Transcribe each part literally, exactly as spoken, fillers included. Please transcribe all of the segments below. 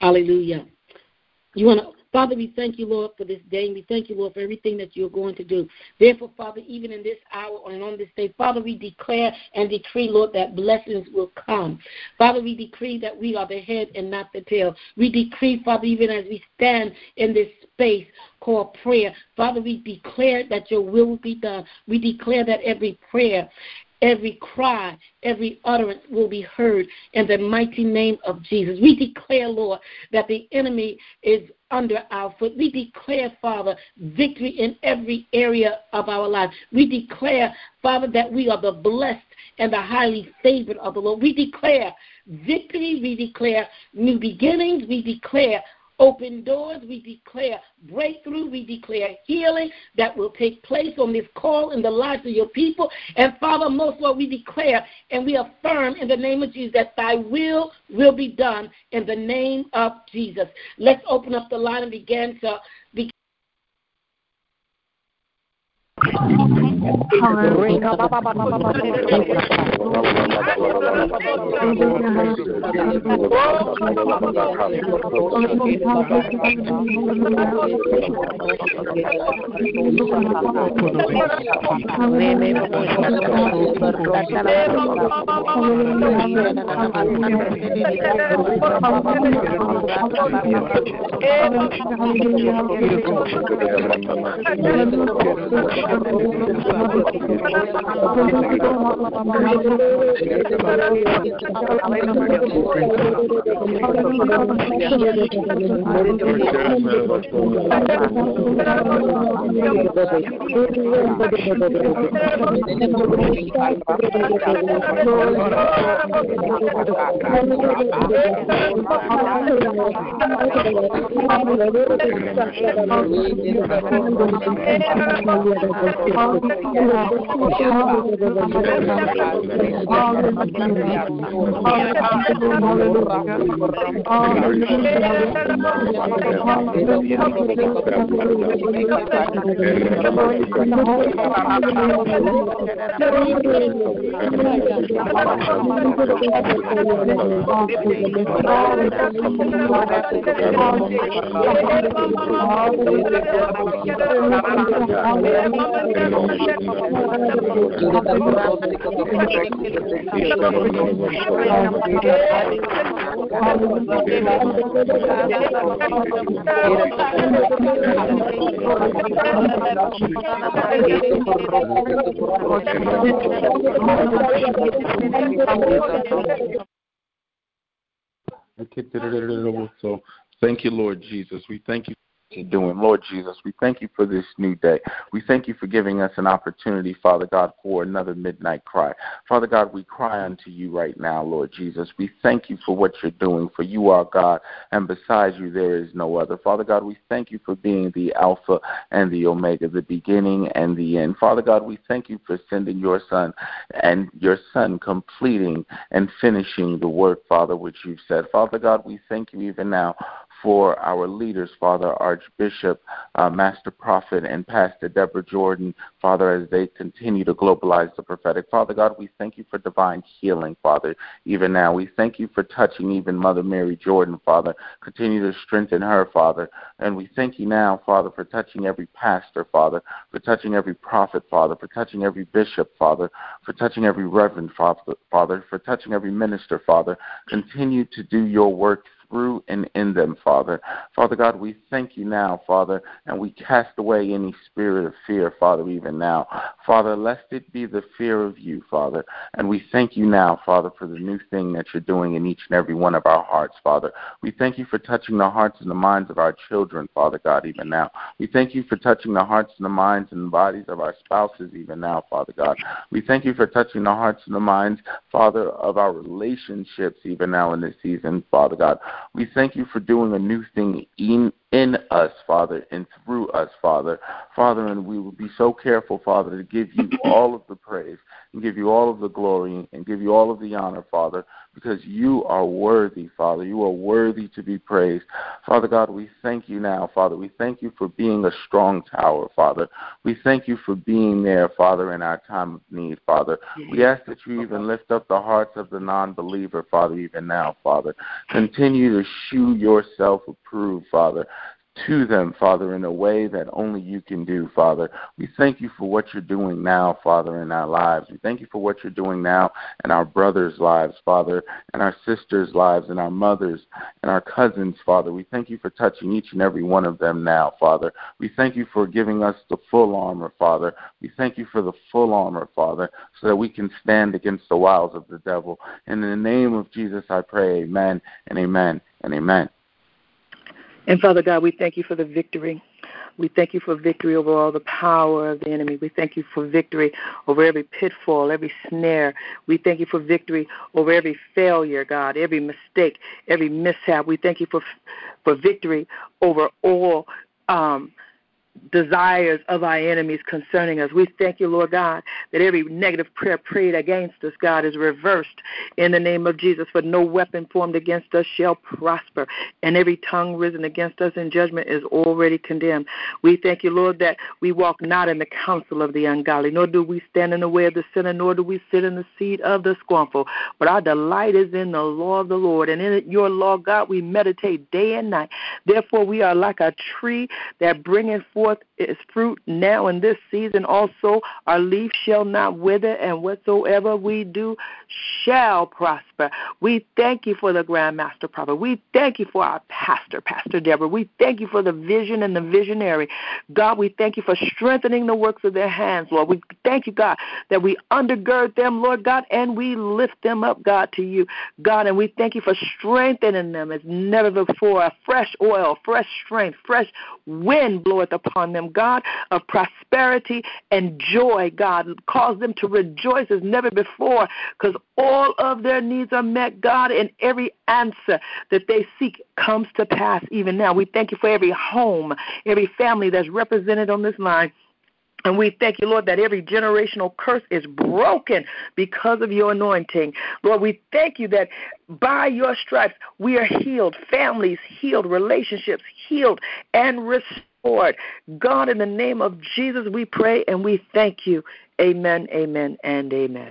Hallelujah. You want to, Father, we thank you, Lord, for this day. We thank you, Lord, for everything that you're going to do. Therefore, Father, even in this hour and on this day, Father, we declare and decree, Lord, that blessings will come. Father, we decree that we are the head and not the tail. We decree, Father, even as we stand in this space called prayer, Father, we declare that your will will be done. We declare that every prayer, every cry, every utterance will be heard in the mighty name of Jesus. We declare, Lord, that the enemy is under our foot. We declare, Father, victory in every area of our life. We declare, Father, that we are the blessed and the highly favored of the Lord. We declare victory. We declare new beginnings. We declare open doors. We declare breakthrough. We declare healing that will take place on this call in the lives of your people. And Father, most Lord, we declare and we affirm in the name of Jesus that thy will will be done in the name of Jesus. Let's open up the line and begin to begin. So thank you, Lord Jesus. We thank you for doing. Lord Jesus, we thank you for this new day. We thank you for giving us an opportunity, Father God, for another midnight cry. Father God, we cry unto you right now, Lord Jesus. We thank you for what you're doing, for you are God, and besides you there is no other. Father God, we thank you for being the Alpha and the Omega, the beginning and the end. Father God, we thank you for sending your Son and your Son completing and finishing the work, Father, which you've said. Father God, we thank you even now for our leaders, Father, Archbishop, uh, Master Prophet, and Pastor Deborah Jordan, Father, as they continue to globalize the prophetic. Father God, we thank you for divine healing, Father, even now. We thank you for touching even Mother Mary Jordan, Father. Continue to strengthen her, Father. And we thank you now, Father, for touching every pastor, Father, for touching every prophet, Father, for touching every bishop, Father, for touching every reverend, Father, Father, for touching every minister, Father. Continue to do your work through and in them, Father. Father God, we thank you now, Father, and we cast away any spirit of fear, Father, even now. Father, lest it be the fear of you, Father. And we thank you now, Father, for the new thing that you're doing in each and every one of our hearts, Father. We thank you for touching the hearts and the minds of our children, Father God, even now. We thank you for touching the hearts and the minds and the bodies of our spouses, even now, Father God. We thank you for touching the hearts and the minds, Father, of our relationships, even now in this season, Father God. We thank you for doing a new thing in, in us, Father, and through us, Father. Father, and we will be so careful, Father, to give you all of the praise and give you all of the glory and give you all of the honor, Father, because you are worthy, Father. You are worthy to be praised. Father God, we thank you now, Father. We thank you for being a strong tower, Father. We thank you for being there, Father, in our time of need, Father. We ask that you even lift up the hearts of the non-believer, Father, even now, Father. Continue to shew yourself approved, Father, to them, Father, in a way that only you can do, Father. We thank you for what you're doing now, Father, in our lives. We thank you for what you're doing now in our brothers' lives, Father, and our sisters' lives, and our mothers, and our cousins, Father. We thank you for touching each and every one of them now, Father. We thank you for giving us the full armor, Father. We thank you for the full armor, Father, so that we can stand against the wiles of the devil. In the name of Jesus, I pray, amen and amen and amen. And Father God, we thank you for the victory. We thank you for victory over all the power of the enemy. We thank you for victory over every pitfall, every snare. We thank you for victory over every failure, God, every mistake, every mishap. We thank you for for victory over all um desires of our enemies concerning us. We thank you, Lord God, that every negative prayer prayed against us, God, is reversed in the name of Jesus, for no weapon formed against us shall prosper, and every tongue risen against us in judgment is already condemned. We thank you, Lord, that we walk not in the counsel of the ungodly, nor do we stand in the way of the sinner, nor do we sit in the seat of the scornful, but our delight is in the law of the Lord, and in your law, God, we meditate day and night. Therefore, we are like a tree that bringeth forth its fruit now in this season. Also, our leaf shall not wither, and whatsoever we do shall prosper. We thank you for the Grandmaster Prophet. We thank you for our pastor, Pastor Deborah. We thank you for the vision and the visionary. God, we thank you for strengthening the works of their hands, Lord. We thank you, God, that we undergird them, Lord God, and we lift them up, God, to you, God, and we thank you for strengthening them as never before. A fresh oil, fresh strength, fresh wind bloweth upon them, God, of prosperity and joy, God. Cause them to rejoice as never before, because all of their needs are met, God, and every answer that they seek comes to pass even now. We thank you for every home, every family that's represented on this line. And we thank you, Lord, that every generational curse is broken because of your anointing. Lord, we thank you that by your stripes we are healed, families healed, relationships healed and restored. God, in the name of Jesus, we pray and we thank you. Amen, amen, and amen.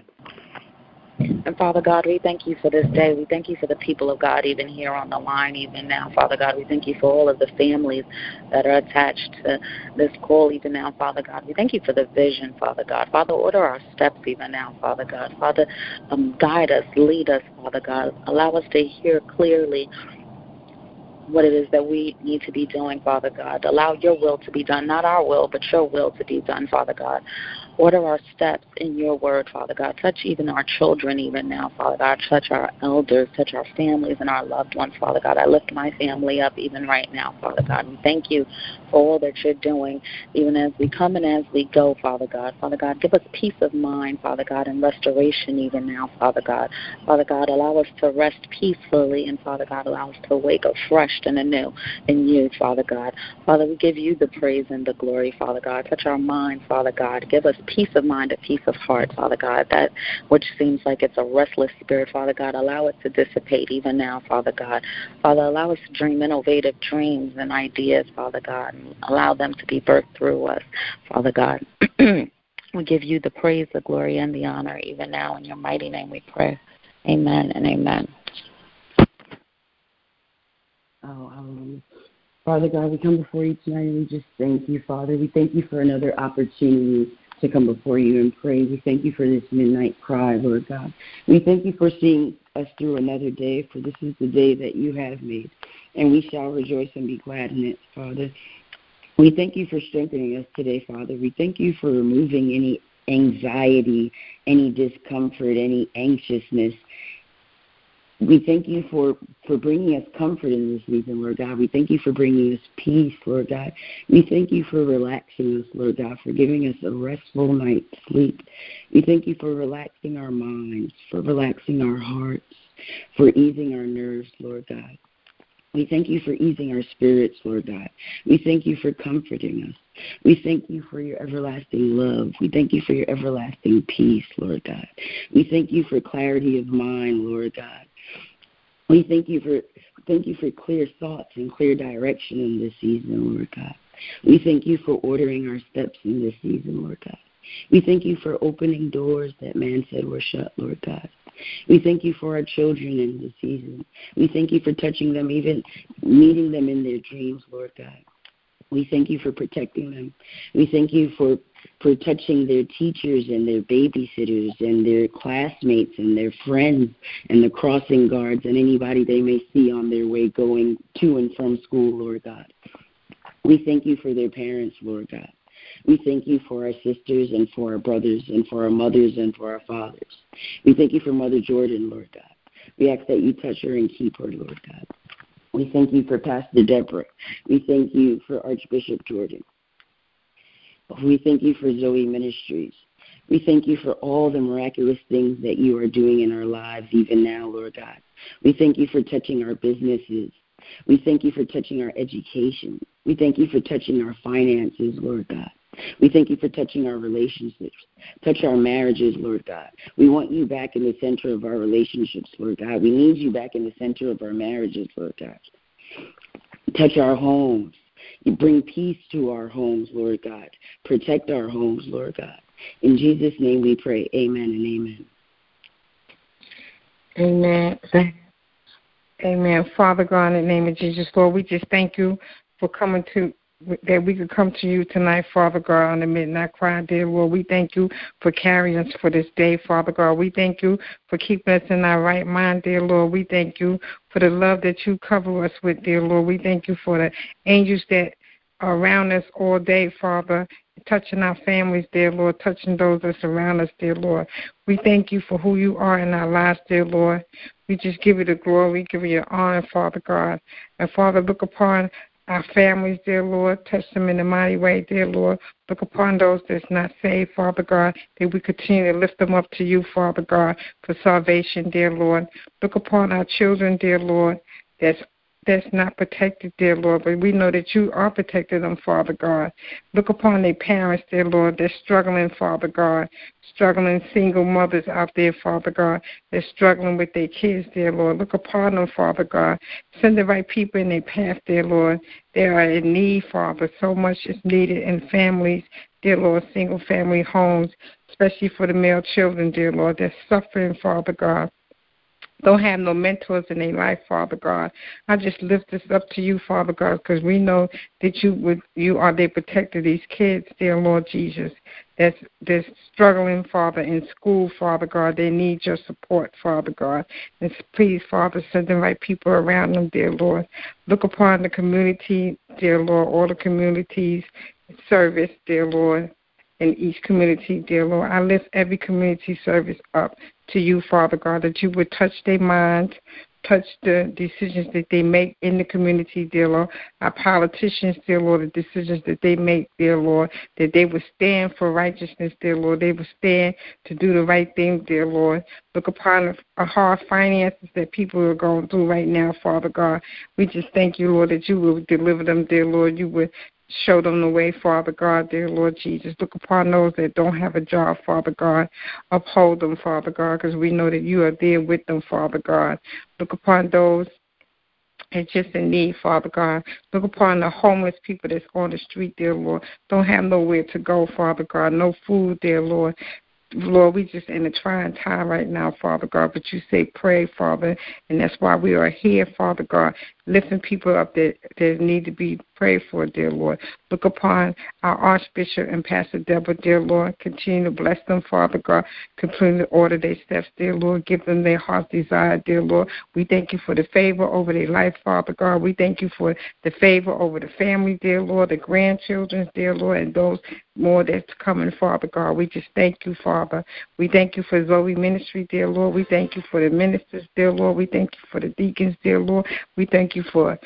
And Father God, we thank you for this day. We thank you for the people of God even here on the line even now. Father God, we thank you for all of the families that are attached to this call even now, Father God. We thank you for the vision, Father God. Father, order our steps even now, Father God. Father, um, guide us, lead us, Father God. Allow us to hear clearly what it is that we need to be doing, Father God. Allow your will to be done, not our will, but your will to be done, Father God. Order our steps in your word, Father God. Touch even our children even now, Father God. Touch our elders, touch our families and our loved ones, Father God. I lift my family up even right now, Father God. We thank you for all that you're doing, even as we come and as we go, Father God. Father God, give us peace of mind, Father God, and restoration even now, Father God. Father God, allow us to rest peacefully, and Father God, allow us to wake up fresh and anew in you, Father God. Father, we give you the praise and the glory, Father God. Touch our minds, Father God. Give us peace of mind, a peace of heart, Father God, that which seems like it's a restless spirit, Father God, allow it to dissipate even now, Father God. Father, allow us to dream innovative dreams and ideas, Father God, and allow them to be birthed through us, Father God. We give you the praise, the glory, and the honor even now. In your mighty name we pray. Amen and amen. Oh, hallelujah. Father God, we come before you tonight and we just thank you, Father. We thank you for another opportunity to come before you and pray. We thank you for this midnight cry, Lord God. We thank you for seeing us through another day, for this is the day that you have made, and we shall rejoice and be glad in it, Father. We thank you for strengthening us today, Father. We thank you for removing any anxiety, any discomfort, any anxiousness. We thank you for, for bringing us comfort in this season, Lord God. We thank you for bringing us peace, Lord God. We thank you for relaxing us, Lord God, for giving us a restful night's sleep. We thank you for relaxing our minds, for relaxing our hearts, for easing our nerves, Lord God. We thank you for easing our spirits, Lord God. We thank you for comforting us. We thank you for your everlasting love. We thank you for your everlasting peace, Lord God. We thank you for clarity of mind, Lord God. We thank you for thank you for clear thoughts and clear direction in this season, Lord God. We thank you for ordering our steps in this season, Lord God. We thank you for opening doors that man said were shut, Lord God. We thank you for our children in this season. We thank you for touching them, even meeting them in their dreams, Lord God. We thank you for protecting them. We thank you for, for touching their teachers and their babysitters and their classmates and their friends and the crossing guards and anybody they may see on their way going to and from school, Lord God. We thank you for their parents, Lord God. We thank you for our sisters and for our brothers and for our mothers and for our fathers. We thank you for Mother Jordan, Lord God. We ask that you touch her and keep her, Lord God. We thank you for Pastor Deborah. We thank you for Archbishop Jordan. We thank you for Zoe Ministries. We thank you for all the miraculous things that you are doing in our lives even now, Lord God. We thank you for touching our businesses. We thank you for touching our education. We thank you for touching our finances, Lord God. We thank you for touching our relationships. Touch our marriages, Lord God. We want you back in the center of our relationships, Lord God. We need you back in the center of our marriages, Lord God. Touch our homes. You bring peace to our homes, Lord God. Protect our homes, Lord God. In Jesus' name we pray. Amen and amen. Amen. Amen. Father God, in the name of Jesus, Lord, we just thank you for coming to that we could come to you tonight, Father God, on the midnight cry, dear Lord. We thank you for carrying us for this day, Father God. We thank you for keeping us in our right mind, dear Lord. We thank you for the love that you cover us with, dear Lord. We thank you for the angels that are around us all day, Father, touching our families, dear Lord, touching those that surround us, dear Lord. We thank you for who you are in our lives, dear Lord. We just give you the glory. We give you the honor, Father God. And, Father, look upon our families, dear Lord. Touch them in a mighty way, dear Lord. Look upon those that's not saved, Father God, that we continue to lift them up to you, Father God, for salvation, dear Lord. Look upon our children, dear Lord, that's that's not protected, dear Lord, but we know that you are protecting them, Father God. Look upon their parents, dear Lord. They're struggling, Father God, struggling single mothers out there, Father God. They're struggling with their kids, dear Lord. Look upon them, Father God. Send the right people in their path, dear Lord. They are in need, Father. So much is needed in families, dear Lord, single family homes, especially for the male children, dear Lord. They're suffering, Father God. Don't have no mentors in their life, Father God. I just lift this up to you, Father God, because we know that you would, you are the protector of these kids, dear Lord Jesus, that's, that's struggling, Father, in school, Father God. They need your support, Father God. And please, Father, send the right people around them, dear Lord. Look upon the community, dear Lord, all the communities, service, dear Lord, in each community, dear Lord. I lift every community service up to you, Father God, that you would touch their minds, touch the decisions that they make in the community, dear Lord. Our politicians, dear Lord, the decisions that they make, dear Lord, that they would stand for righteousness, dear Lord. They would stand to do the right thing, dear Lord. Look upon the hard finances that people are going through right now, Father God. We just thank you, Lord, that you will deliver them, dear Lord. You would show them the way, Father God, dear Lord Jesus. Look upon those that don't have a job, Father God. Uphold them, Father God, because we know that you are there with them, Father God. Look upon those that's just in need, Father God. Look upon the homeless people that's on the street, dear Lord. Don't have nowhere to go, Father God. No food, dear Lord. Lord, we just in a trying time right now, Father God, but you say pray, Father, and that's why we are here, Father God, lifting people up that, that need to be prayed for, dear Lord. Look upon our Archbishop and Pastor Deborah, dear Lord. Continue to bless them, Father God. Continue to order their steps, dear Lord. Give them their heart's desire, dear Lord. We thank you for the favor over their life, Father God. We thank you for the favor over the family, dear Lord, the grandchildren, dear Lord, and those more that's coming, Father God. We just thank you, Father. We thank you for Zoe Ministry, dear Lord. We thank you for the ministers, dear Lord. We thank you for the deacons, dear Lord. We thank you for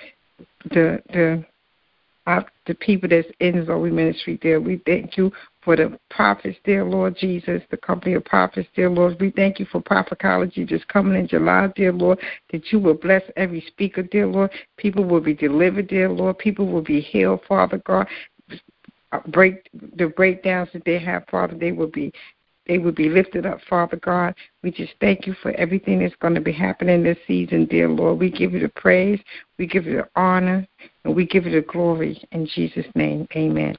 the the uh, the people that's in Zoe Ministry, dear. We thank you for the prophets, dear Lord Jesus, the company of prophets, dear Lord. We thank you for Prophetology just coming in July, dear Lord, that you will bless every speaker, dear Lord. People will be delivered, dear Lord. People will be healed, Father God. Break the breakdowns that they have, Father, they will be they will be lifted up, Father God. We just thank you for everything that's going to be happening this season, dear Lord. We give you the praise, we give you the honor, and we give you the glory. In Jesus' name, amen.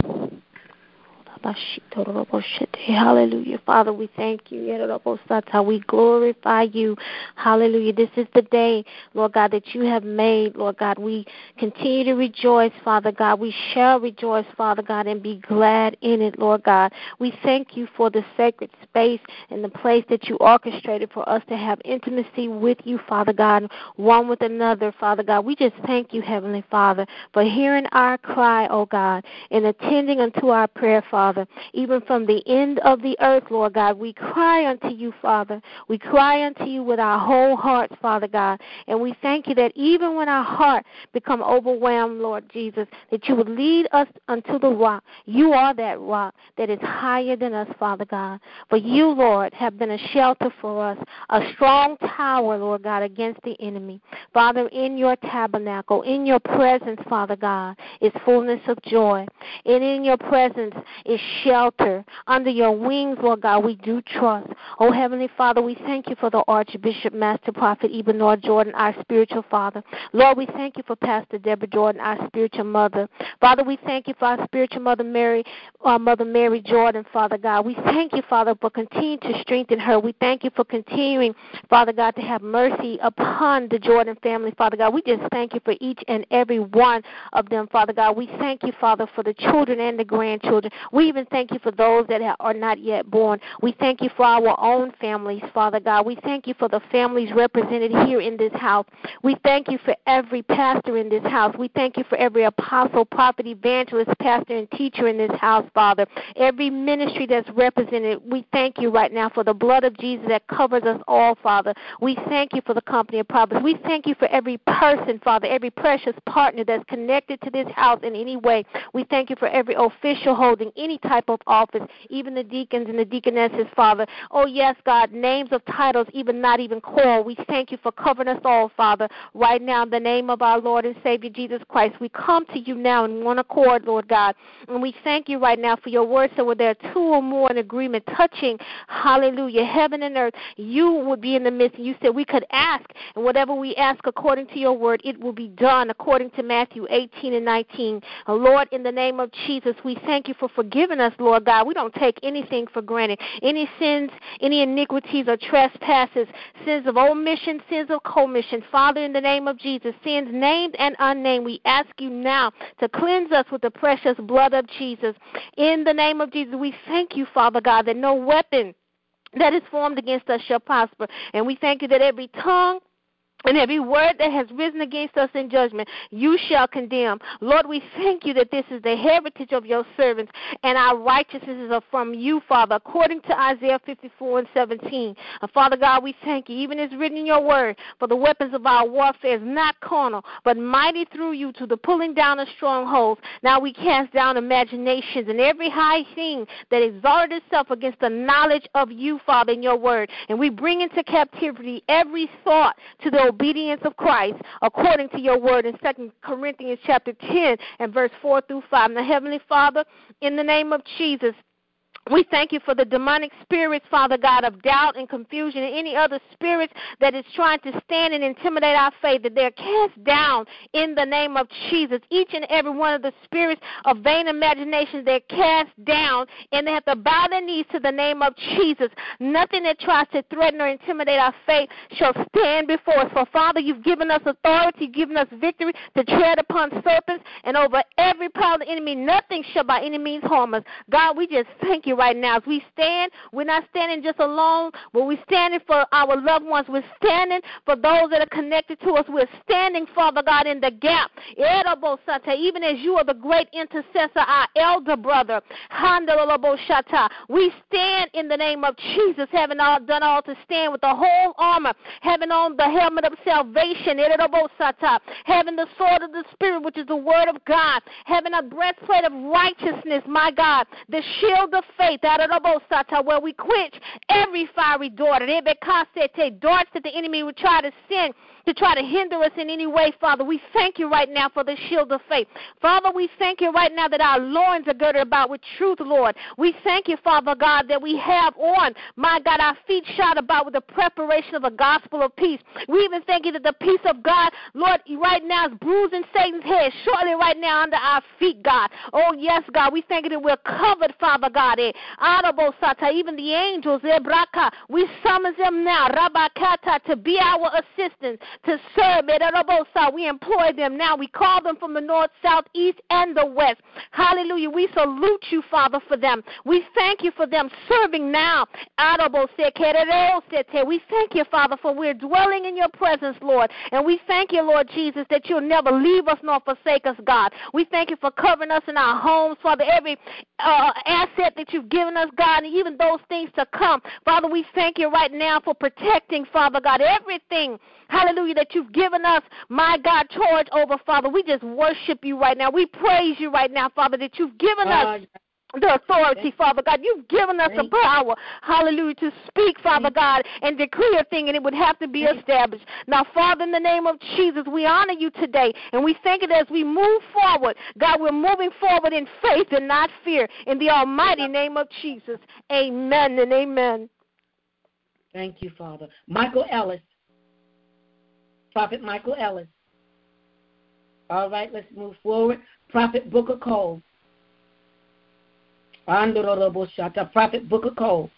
Hallelujah. Father, we thank you. We glorify you. Hallelujah. This is the day, Lord God, that you have made, Lord God. We continue to rejoice, Father God. We shall rejoice, Father God, and be glad in it, Lord God. We thank you for the sacred space and the place that you orchestrated for us to have intimacy with you, Father God, one with another, Father God. We just thank you, Heavenly Father, for hearing our cry, oh God, and attending unto our prayer, Father. Even from the end of the earth, Lord God, we cry unto you, Father. We cry unto you with our whole hearts, Father God. And we thank you that even when our heart become overwhelmed, Lord Jesus, that you would lead us unto the rock. You are that rock that is higher than us, Father God. For you, Lord, have been a shelter for us, a strong tower, Lord God, against the enemy. Father, in your tabernacle, in your presence, Father God, is fullness of joy. And in your presence is shelter. Under your wings, Lord God, we do trust. Oh, Heavenly Father, we thank you for the Archbishop, Master Prophet Ebenor Jordan, our spiritual father. Lord, we thank you for Pastor Deborah Jordan, our spiritual mother. Father, we thank you for our spiritual mother, Mary, our Mother Mary Jordan, Father God. We thank you, Father, for continuing to strengthen her. We thank you for continuing, Father God, to have mercy upon the Jordan family, Father God. We just thank you for each and every one of them, Father God. We thank you, Father, for the children and the grandchildren. We even thank you for those that are not yet born. We thank you for our own families, Father God. We thank you for the families represented here in this house. We thank you for every pastor in this house. We thank you for every apostle, prophet, evangelist, pastor, and teacher in this house, Father. Every ministry that's represented, we thank you right now for the blood of Jesus that covers us all, Father. We thank you for the company of prophets. We thank you for every person, Father, every precious partner that's connected to this house in any way. We thank you for every official holding any type of office, even the deacons and the deaconesses, Father. Oh, yes, God, names of titles, even not even called. We thank you for covering us all, Father. Right now, in the name of our Lord and Savior Jesus Christ, we come to you now in one accord, Lord God. And we thank you right now for your word. So where there are two or more in agreement touching, hallelujah, heaven and earth, you would be in the midst. And you said we could ask, and whatever we ask according to your word, it will be done according to Matthew eighteen and nineteen. Uh, Lord, in the name of Jesus, we thank you for forgiving us, Lord God. We don't take anything for granted. Any sins, any iniquities or trespasses, sins of omission, sins of commission. Father, in the name of Jesus, sins named and unnamed, we ask you now to cleanse us with the precious blood of Jesus. In the name of Jesus, we thank you, Father God, that no weapon that is formed against us shall prosper. And we thank you that every tongue and every word that has risen against us in judgment, you shall condemn. Lord, we thank you that this is the heritage of your servants, and our righteousnesses are from you, Father, according to Isaiah fifty-four and seventeen. And Father God, we thank you, even as written in your word, for the weapons of our warfare is not carnal, but mighty through you to the pulling down of strongholds. Now we cast down imaginations and every high thing that exalted itself against the knowledge of you, Father, in your word. And we bring into captivity every thought to the obedience of Christ, according to your word in Second Corinthians chapter ten and verse four through five. Now, Heavenly Father, in the name of Jesus, we thank you for the demonic spirits, Father God, of doubt and confusion and any other spirits that is trying to stand and intimidate our faith, that they're cast down in the name of Jesus. Each and every one of the spirits of vain imaginations, they're cast down, and they have to bow their knees to the name of Jesus. Nothing that tries to threaten or intimidate our faith shall stand before us. For, Father, you've given us authority, you've given us victory to tread upon serpents and over every power of the enemy. Nothing shall by any means harm us. God, we just thank you right now. As we stand, we're not standing just alone, but we're standing for our loved ones. We're standing for those that are connected to us. We're standing, Father God, in the gap. Even as you are the great intercessor, our elder brother, we stand in the name of Jesus, having all done all to stand with the whole armor, having on the helmet of salvation, having the sword of the Spirit, which is the word of God, having a breastplate of righteousness, my God, the shield of faith, where we quench every fiery dart, darts that the enemy would try to send to try to hinder us in any way, Father. We thank you right now for the shield of faith. Father, we thank you right now that our loins are girded about with truth, Lord. We thank you, Father God, that we have on, my God, our feet shod about with the preparation of the gospel of peace. We even thank you that the peace of God, Lord, right now is bruising Satan's head, shortly right now under our feet, God. Oh, yes, God, we thank you that we're covered, Father God. Eh, even the angels, eh, braka, we summons them now, Rabakata, to be our assistants, to serve. Eh, we employ them now. We call them from the north, south, east, and the west. Hallelujah. We salute you, Father, for them. We thank you for them serving now. We thank you, Father, for we're dwelling in your presence, Lord. And we thank you, Lord Jesus, that you'll never leave us nor forsake us, God. We thank you for covering us in our homes, Father, every uh, asset that you've given us, God, and even those things to come. Father, we thank you right now for protecting, Father God, everything, hallelujah, that you've given us, my God, charge over, Father. We just worship you right now. We praise you right now, Father, that you've given us the authority, Father God. You've given us the power, hallelujah, to speak, Father God, and decree a thing, and it would have to be established. Now, Father, in the name of Jesus, we honor you today, and we thank it as we move forward. God, we're moving forward in faith and not fear. In the almighty name of Jesus, amen and amen. Thank you, Father. Michael Ellis. Prophet Michael Ellis. All right, let's move forward. Prophet Booker Cole. Prophet Booker Cole.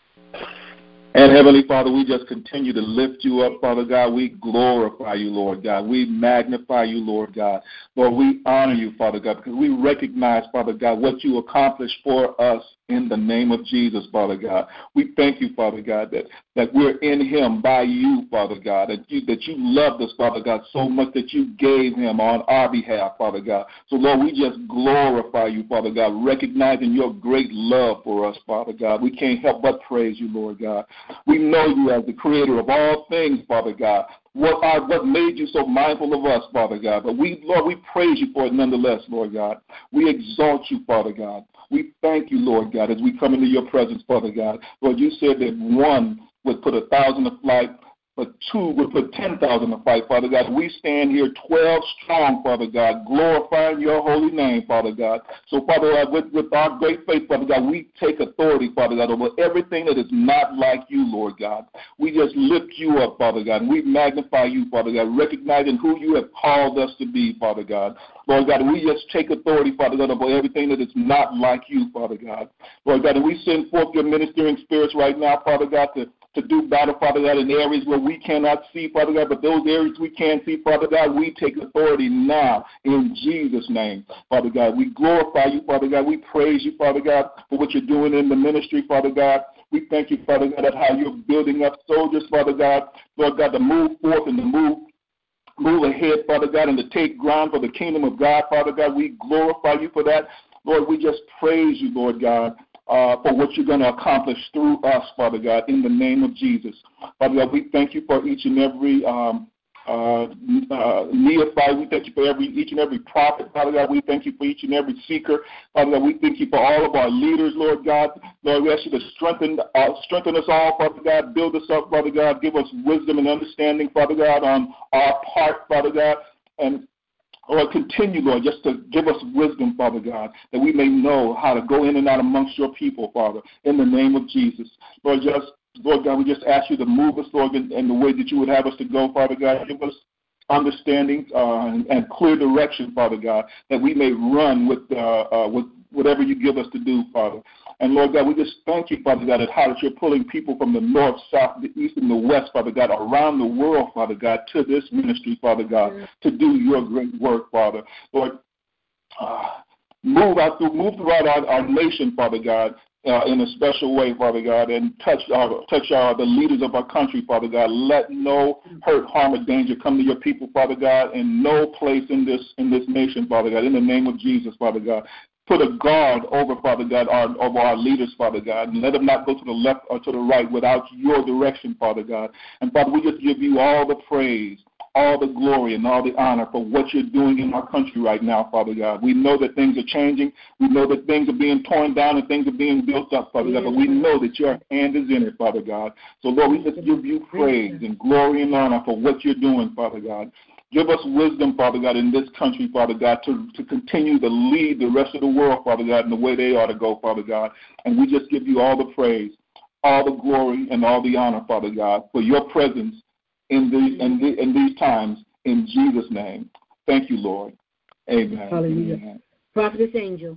And Heavenly Father, we just continue to lift you up, Father God. We glorify you, Lord God. We magnify you, Lord God. Lord, we honor you, Father God, because we recognize, Father God, what you accomplished for us in the name of Jesus, Father God. We thank you, Father God, that, that we're in him by you, Father God, that you, that you loved us, Father God, so much that you gave him on our behalf, Father God. So, Lord, we just glorify you, Father God, recognizing your great love for us, Father God. We can't help but praise you, Lord God. We know you as the creator of all things, Father God. What are, what made you so mindful of us, Father God? But we, Lord, we praise you for it nonetheless, Lord God. We exalt you, Father God. We thank you, Lord God, as we come into your presence, Father God. Lord, you said that one would put a thousand to flight, but two would put ten thousand to fight, Father God. We stand here twelve strong, Father God, glorifying your holy name, Father God. So, Father God, with, with our great faith, Father God, we take authority, Father God, over everything that is not like you, Lord God. We just lift you up, Father God, and we magnify you, Father God, recognizing who you have called us to be, Father God. Lord God, we just take authority, Father God, over everything that is not like you, Father God. Lord God, and we send forth your ministering spirits right now, Father God, to to do battle, Father God, in areas where we cannot see, Father God, but those areas we can see, Father God, we take authority now in Jesus' name, Father God. We glorify you, Father God. We praise you, Father God, for what you're doing in the ministry, Father God. We thank you, Father God, at how you're building up soldiers, Father God, Lord God, to move forth and to move Move ahead, Father God, and to take ground for the kingdom of God, Father God. We glorify you for that. Lord, we just praise you, Lord God, uh, for what you're going to accomplish through us, Father God, in the name of Jesus. Father God, we thank you for each and every um, uh, uh, neophyte. We thank you for every each and every prophet, Father God. We thank you for each and every seeker, Father God. We thank you for all of our leaders, Lord God. Lord, we ask you to strengthen, uh, strengthen us all, Father God. Build us up, Father God. Give us wisdom and understanding, Father God, on our part, Father God. And Lord, continue, Lord, just to give us wisdom, Father God, that we may know how to go in and out amongst your people, Father, in the name of Jesus. Lord, just Lord God, we just ask you to move us, Lord, in, in the way that you would have us to go, Father God. Give us understanding uh, and, and clear direction, Father God, that we may run with, uh, uh, with whatever you give us to do, Father. And, Lord God, we just thank you, Father God, at how that you're pulling people from the north, south, the east, and the west, Father God, around the world, Father God, to this ministry, Father God, yeah. to do your great work, Father. Lord, uh, move out through, move throughout our, our nation, Father God, Uh, in a special way, Father God, and touch our, touch our, the leaders of our country, Father God. Let no hurt, harm, or danger come to your people, Father God, and no place in this in this nation, Father God. In the name of Jesus, Father God. Put a guard over, Father God, our, over our leaders, Father God, and let them not go to the left or to the right without your direction, Father God. And, Father, we just give you all the praise, all the glory and all the honor for what you're doing in our country right now, Father God. We know that things are changing. We know that things are being torn down and things are being built up, Father God, but we know that your hand is in it, Father God. So, Lord, we just give you praise and glory and honor for what you're doing, Father God. Give us wisdom, Father God, in this country, Father God, to, to continue to lead the rest of the world, Father God, in the way they ought to go, Father God. And we just give you all the praise, all the glory, and all the honor, Father God, for your presence in these, in, the, in these times, in Jesus' name. Thank you, Lord. Amen. Hallelujah. Amen. Prophetess Angel.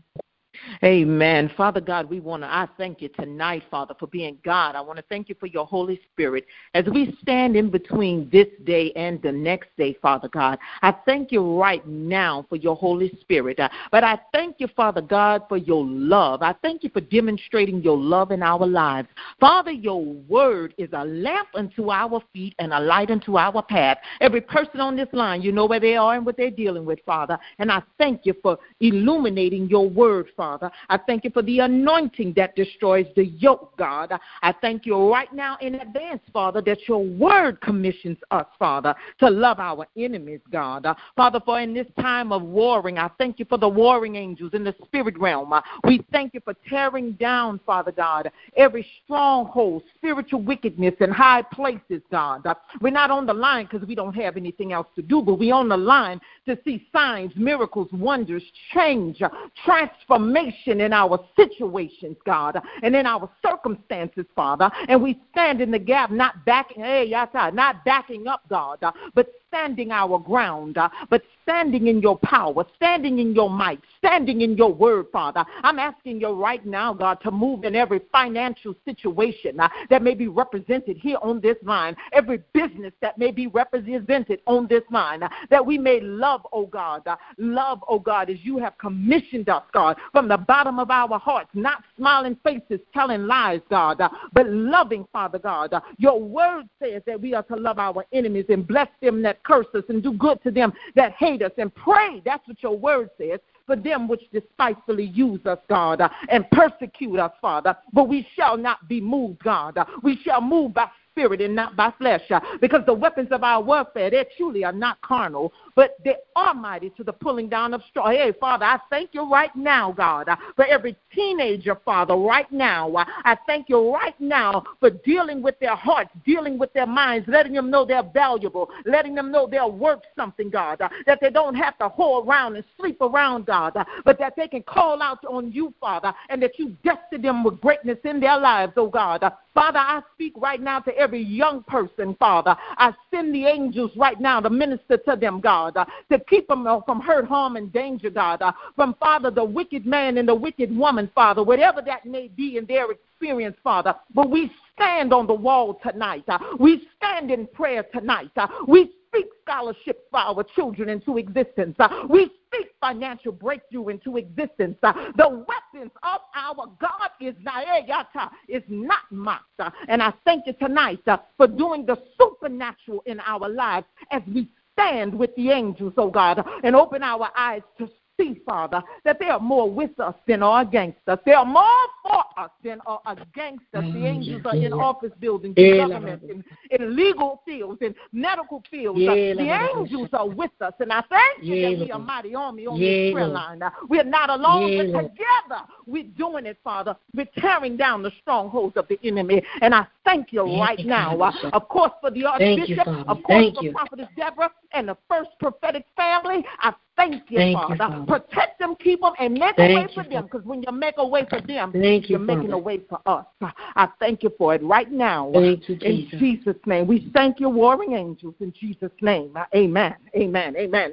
Amen. Father God, we want to, I thank you tonight, Father, for being God. I want to thank you for your Holy Spirit. As we stand in between this day and the next day, Father God, I thank you right now for your Holy Spirit. Uh, but I thank you, Father God, for your love. I thank you for demonstrating your love in our lives. Father, your word is a lamp unto our feet and a light unto our path. Every person on this line, you know where they are and what they're dealing with, Father. And I thank you for illuminating your word, Father. Father. I thank you for the anointing that destroys the yoke, God. I thank you right now in advance, Father, that your word commissions us, Father, to love our enemies, God. Uh, Father, for in this time of warring, I thank you for the warring angels in the spirit realm. Uh, we thank you for tearing down, Father God, every stronghold, spiritual wickedness in high places, God. Uh, we're not on the line because we don't have anything else to do, but we're on the line to see signs, miracles, wonders, change, uh, transformation in our situations, God, and in our circumstances, Father. And we stand in the gap, not backing, hey, yata, not backing up, God, uh, but standing our ground, uh, but standing in your power, standing in your might, standing in your word, Father. I'm asking you right now, God, to move in every financial situation uh, that may be represented here on this line, every business that may be represented on this line, uh, that we may love, oh God, uh, love, oh God, as you have commissioned us, God, from the bottom of our hearts, not smiling faces telling lies, God, uh, but loving, Father God. Uh, your word says that we are to love our enemies and bless them that curse us and do good to them that hate us and pray. That's what your word says. For them which despitefully use us, God, uh, and persecute us, Father. But we shall not be moved, God. Uh, we shall move by spirit and not by flesh, uh, because the weapons of our warfare, they truly are not carnal, but they are mighty to the pulling down of straw. Hey, Father, I thank you right now, God, uh, for every teenager, Father, right now. Uh, I thank you right now for dealing with their hearts, dealing with their minds, letting them know they're valuable, letting them know they're worth something, God, uh, that they don't have to whore around and sleep around, God, uh, but that they can call out on you, Father, and that you destined them with greatness in their lives, oh God. Uh, Father, I speak right now to every young person, Father. I send the angels right now to minister to them, God, uh, to keep them uh, from hurt, harm, and danger, God, uh, from, Father, the wicked man and the wicked woman, Father, whatever that may be in their experience, Father. But we stand on the wall tonight. Uh, we stand in prayer tonight. Uh, we speak scholarship for our children into existence. Uh, we speak financial breakthrough into existence. Uh, the weapons of our God is not, is not mocked. Uh, and I thank you tonight uh, for doing the supernatural in our lives as we stand with the angels, oh God, and open our eyes to see, Father, that they are more with us than are against us. They are more for us than are against us. The angels are in office buildings, in government, in, in legal fields, in medical fields. Uh, the angels are with us, and I thank you that we are mighty army on this prayer line. Uh, we are not alone, but together we're doing it, Father. We're tearing down the strongholds of the enemy, and I thank you right now, uh, of course, for the Archbishop, of course, for Prophetess Deborah and the First Prophetic Family. I Thank you, Thank Father. you, Father. Protect them, keep them, and make Thank a way you, for them. Father. Because when you make a way for them, Thank you, you're making Father. a way for us. I thank you for it right now. Thank you, in Jesus. Jesus' name. We thank you, warring angels, in Jesus' name. Amen. Amen. Amen.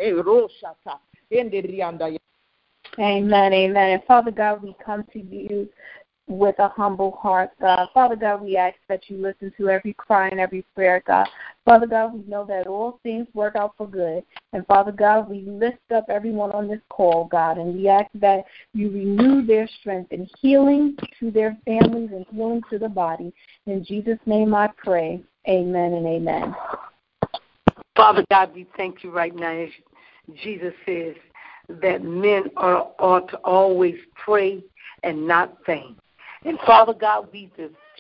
Amen. Amen. And Father God, we come to you with a humble heart, God. Father God, we ask that you listen to every cry and every prayer, God. Father God, we know that all things work out for good. And Father God, we lift up everyone on this call, God, and we ask that you renew their strength and healing to their families and healing to the body. In Jesus' name I pray. Amen and amen. Father God, we thank you right now. As Jesus says that men are, ought to always pray and not faint. And Father God, we just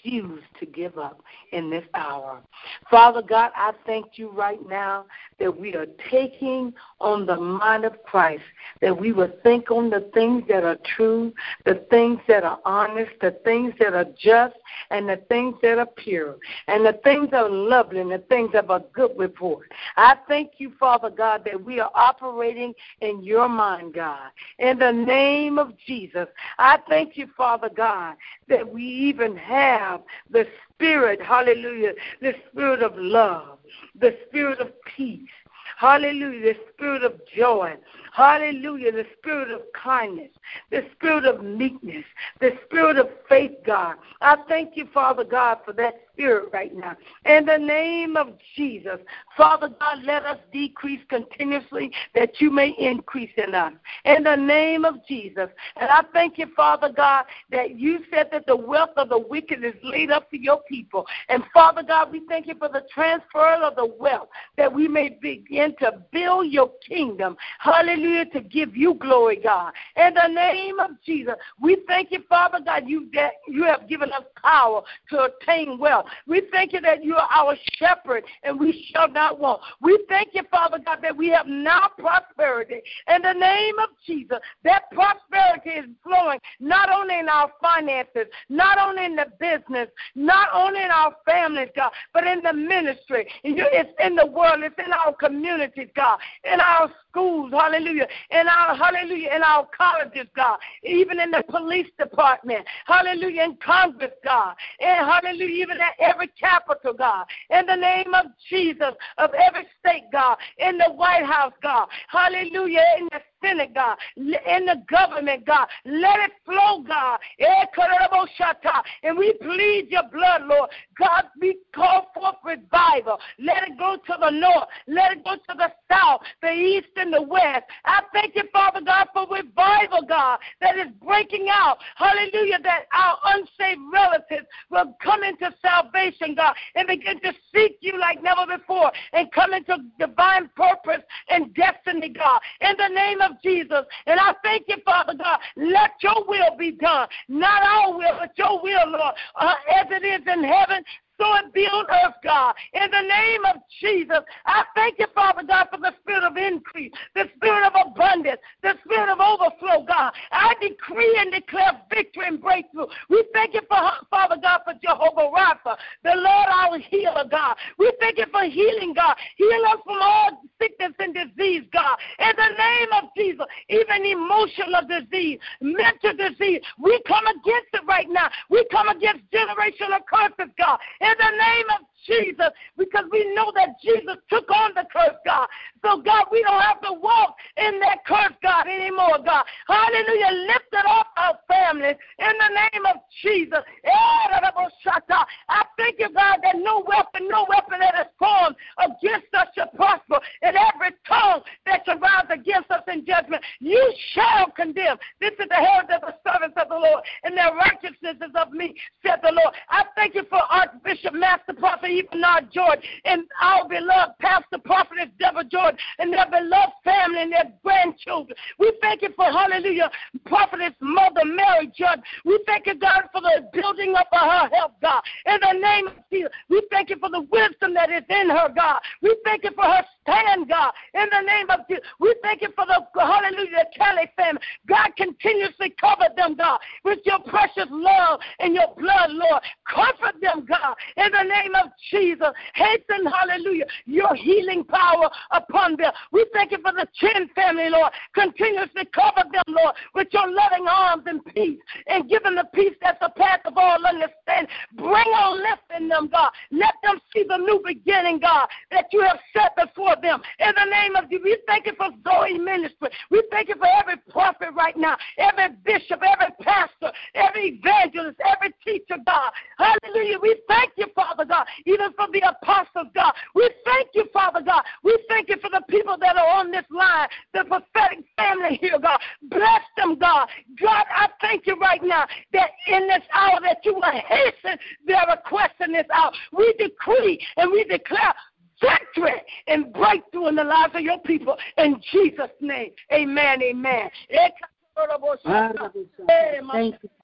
refuse to give up in this hour. Father God, I thank you right now that we are taking on the mind of Christ, that we will think on the things that are true, the things that are honest, the things that are just, and the things that are pure, and the things that are lovely, and the things that are good report. I thank you, Father God, that we are operating in your mind, God. In the name of Jesus, I thank you, Father God, that we even have the Spirit, hallelujah, the Spirit of love, the Spirit of peace, hallelujah, the Spirit of joy, hallelujah, the Spirit of kindness, the Spirit of meekness, the Spirit of faith, God. I thank you, Father God, for that Spirit right now. In the name of Jesus, Father God, let us decrease continuously that you may increase in us. In the name of Jesus. And I thank you, Father God, that you said that the wealth of the wicked is laid up for your people. And Father God, we thank you for the transfer of the wealth that we may begin to build your kingdom. Hallelujah, to give you glory, God. In the name of Jesus, we thank you, Father God, you, that you have given us power to attain wealth. We thank you that you are our shepherd and we shall not want. We thank you, Father God, that we have now prosperity. In the name of Jesus, that prosperity is flowing not only in our finances, not only in the business, not only in our families, God, but in the ministry. It's in the world. It's in our communities, God, in our schools, hallelujah, in our, hallelujah, in our colleges, God, even in the police department, hallelujah, in Congress, God, and hallelujah, even at every capital, God, in the name of Jesus, of every state, God, in the White House, God, hallelujah, in the Senate, God, in the government, God, let it flow, God, and we plead your blood, Lord, God, we call forth revival, let it go to the north, let it go to the south, the east and the west. I thank you, Father God, for revival, God, that is breaking out, hallelujah, that our unsaved relatives will come into salvation, God, and begin to seek you like never before, and come into divine purpose and destiny, God, in the name of Jesus. And I thank you, Father God, let your will be done, not our will, but your will, Lord, uh, as it is in heaven, so it be on earth, God. In the name of Jesus, I thank you, Father God, for the spirit of increase, the spirit of abundance, the spirit of overflow, God. I decree and declare victory and breakthrough. We thank you, for Father God, for Jehovah Rapha, the Lord our healer, God. We thank you for healing, God. Heal us from all sickness and disease, God. In the name of Jesus, even emotional disease, mental disease, we come against it right now. We come against generational curses, God. In the name of Jesus, because we know that Jesus took on the curse, God. So, God, we don't have to walk in that curse, God, anymore, God. Hallelujah. Lift it off our families in the name of Jesus. I thank you, God, that no weapon, no weapon that is formed against us shall prosper, and every tongue that shall rise against us in judgment, you shall condemn. This is the heritage of the servants of the Lord, and their righteousness is of me, said the Lord. I thank you for Archbishop Master Prophet Ebenard George and our beloved Pastor Prophetess Deborah George and their beloved family and their grandchildren. We thank you for, hallelujah, Prophetess Mother Mary Judge. We thank you, God, for the building up of her health, God. In the name of Jesus, we thank you for the wisdom that is in her, God. We thank you for her stand, God. In the name of Jesus, we thank you for the, hallelujah, Kelly family. God, continuously cover them, God, with your precious love and your blood, Lord. Comfort them, God. In the name of Jesus, hasten, hallelujah, your healing power upon them. We thank you for the Chin family, Lord. Continuously cover them, Lord, with your loving arms and peace, and give them the peace that's the path of all understanding. Bring on lift in them, God. Let them see the new beginning, God, that you have set before them. In the name of Jesus, we thank you for Zoe Ministry. We thank you for every prophet right now, every bishop, every pastor, every evangelist, every teacher, God. Hallelujah. We thank you, Father God, even for the apostles, God. We thank you, Father God. We thank you for the people that are on this line, the prophetic family here, God. Bless them, God. God, I thank you right now that in this hour that you will hasten their request in this hour. We decree and we declare victory and breakthrough in the lives of your people. In Jesus' name, amen, amen. Thank you, Father.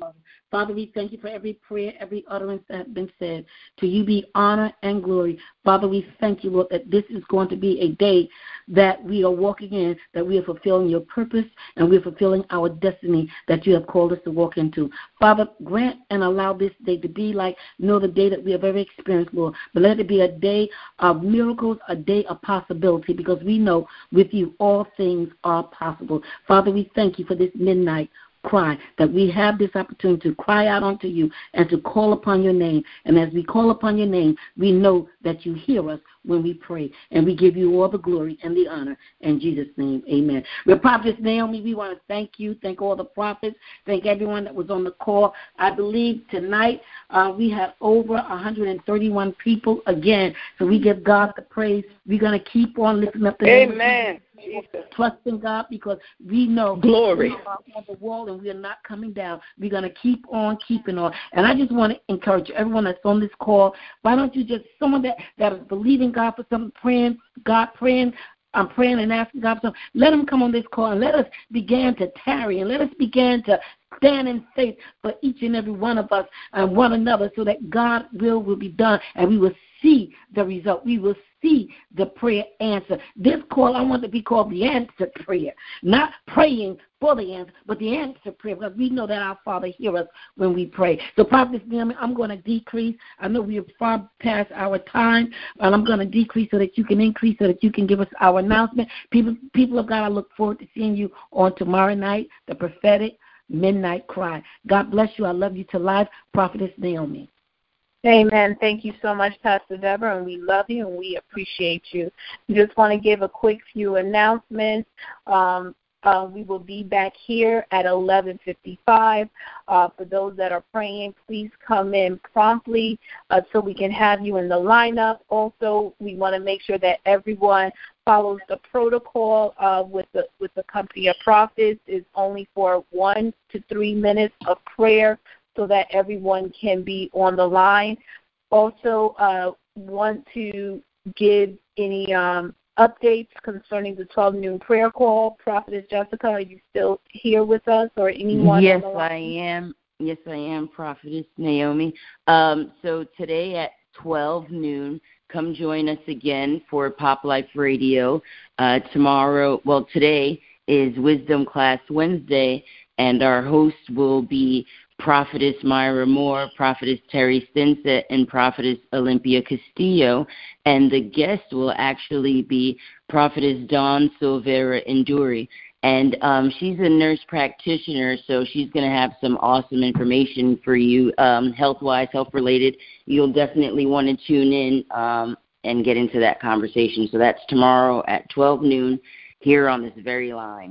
Father, we thank you for every prayer, every utterance that has been said. To you be honor and glory. Father, we thank you, Lord, that this is going to be a day that we are walking in, that we are fulfilling your purpose, and we are fulfilling our destiny that you have called us to walk into. Father, grant and allow this day to be like no other day that we have ever experienced, Lord. But let it be a day of miracles, a day of possibility, because we know with you all things are possible. Father, we thank you for this midnight cry, that we have this opportunity to cry out unto you and to call upon your name. And as we call upon your name, we know that you hear us when we pray. And we give you all the glory and the honor. In Jesus' name, amen. With Prophetess Naomi, we want to thank you, thank all the prophets, thank everyone that was on the call. I believe tonight uh, we have over one hundred thirty-one people again. So we give God the praise. We're going to keep on lifting up the name. Amen. Trusting God, because we know glory we are on the wall and we are not coming down. We're going to keep on keeping on. And I just want to encourage everyone that's on this call, why don't you just, someone that, that is believing God for something, praying, God praying, I'm praying and asking God for something, let them come on this call and let us begin to tarry and let us begin to stand in faith for each and every one of us and one another, so that God's will will be done and we will see the result. We will see the prayer answer. This call, I want to be called the answer prayer, not praying for the answer, but the answer prayer, because we know that our Father hears us when we pray. So, Prophet Naomi, I'm going to decrease. I know we are far past our time, and I'm going to decrease so that you can increase, so that you can give us our announcement. People, people of God, I look forward to seeing you on tomorrow night, the prophetic midnight cry. God bless you. I love you to life. Prophetess Naomi. Amen. Thank you so much, Pastor Deborah, and we love you and we appreciate you. We just want to give a quick few announcements. Um, uh, we will be back here at eleven fifty-five. Uh, for those that are praying, please come in promptly uh, so we can have you in the lineup. Also, we want to make sure that everyone follows the protocol uh, with the with the company of prophets. Is only for one to three minutes of prayer, so that everyone can be on the line. Also, uh, want to give any um, updates concerning the twelve noon prayer call. Prophetess Jessica, are you still here with us, or anyone? Yes, I am. Yes, I am, Prophetess Naomi. Um, so today at twelve noon, come join us again for Pop Life Radio. Uh, tomorrow, well, today is Wisdom Class Wednesday, and our host will be Prophetess Myra Moore, Prophetess Terry Stinsett, and Prophetess Olympia Castillo. And the guest will actually be Prophetess Dawn Silvera Enduri. And um, she's a nurse practitioner, so she's going to have some awesome information for you, um, health-wise, health-related. You'll definitely want to tune in um, and get into that conversation. So that's tomorrow at twelve noon here on this very line.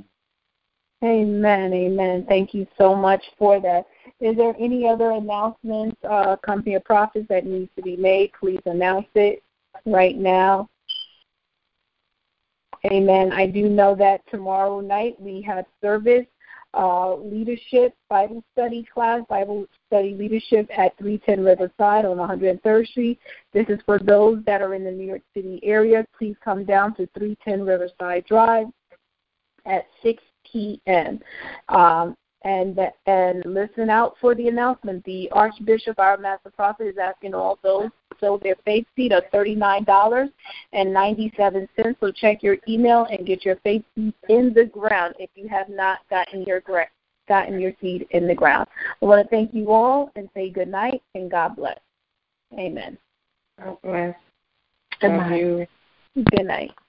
Amen, amen. Thank you so much for that. Is there any other announcements, uh, Company of Prophets, that needs to be made? Please announce it right now. Amen. I do know that tomorrow night we have service, uh, leadership, Bible study class, Bible study leadership at three ten Riverside on one hundred third Street. This is for those that are in the New York City area. Please come down to three ten Riverside Drive at six p.m. Um, and and listen out for the announcement. The Archbishop, our Master Prophet, is asking all those so their faith seed are thirty-nine dollars and ninety-seven cents. So check your email and get your faith seed in the ground if you have not gotten your gotten your seed in the ground. I want to thank you all and say good night and God bless. Amen. God bless. Good night. Good night.